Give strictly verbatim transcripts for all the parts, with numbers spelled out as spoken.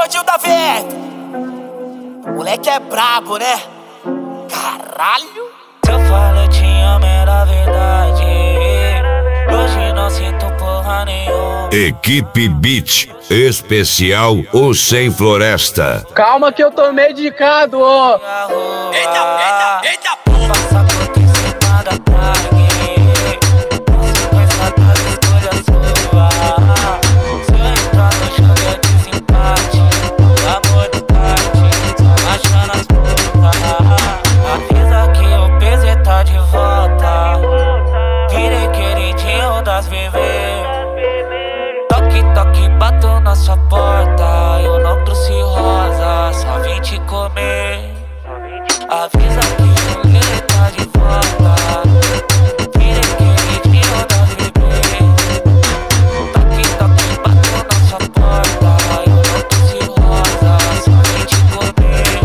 Todinho da Veta. Moleque é brabo, né? Caralho. Se eu falo eu te amo, era verdade. Hoje não sinto porra nenhuma. Equipe Beat, especial o Sem Floresta. Calma que eu tô medicado, ó. Eita, eita, eita, Passa por em cima da tarde. Você vai saber a escolha sua. Se eu entrar no jogo é desempate. Amor do parte, só achando as putas. Avisa que o P Z tá de volta. Virei queridinho das bebês. Toque, toque, bato na sua porta. Eu não trouxe rosa, só vim te comer. Avisa que o Lê tá de volta. Virei queridinho das bebês. Toque, toque, bato na sua porta. Eu não trouxe rosa, só vim te comer.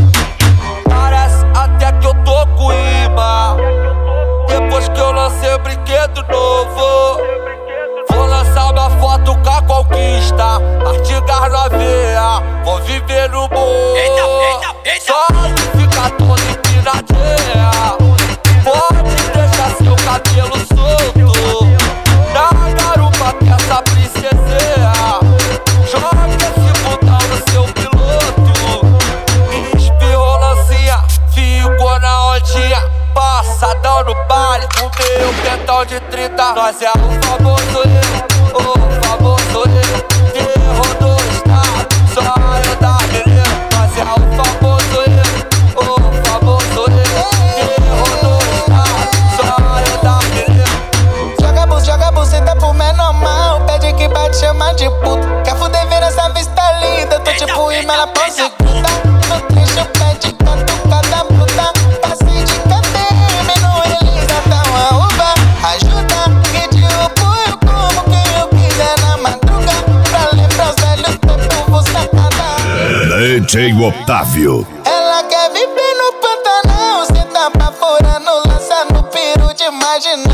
Parece até que eu tô com imã. Depois que eu lancei o brinquedo novo, vou lançar uma foto com a conquista. Artigas na veia, vou viver no morro. eita, eita, eita. Só fica todo empinadinha. Pode deixar seu cabelo solto na garupa que essa princesinha. Joga esse botão no seu piloto. Espirrou lancinha, ficou na ondinha. Passadão no baile, o meu pentão de trinta. Nós é o famoso eu, o famoso eu. Terror do estado, só eu da menina. Nós é o famoso eu, o famoso eu. Terror do estado, só eu da menina. Joga bus, joga buceta pro menor mal. Pede que bate, chama de puta. Quer fuder ver essa vista linda? Tô tipo imã na prosseguida. No trecho pede catucada bruta. Passei de K T M no Elisa, dá uma uva. Ajuda, que de apoio como quem eu quiser na madruga. Pra lembrar os velhos tempos, vou sacada. D J Otávio. Ela quer viver no Pantanal. Cê tá pra fora no lança no peru de marginal.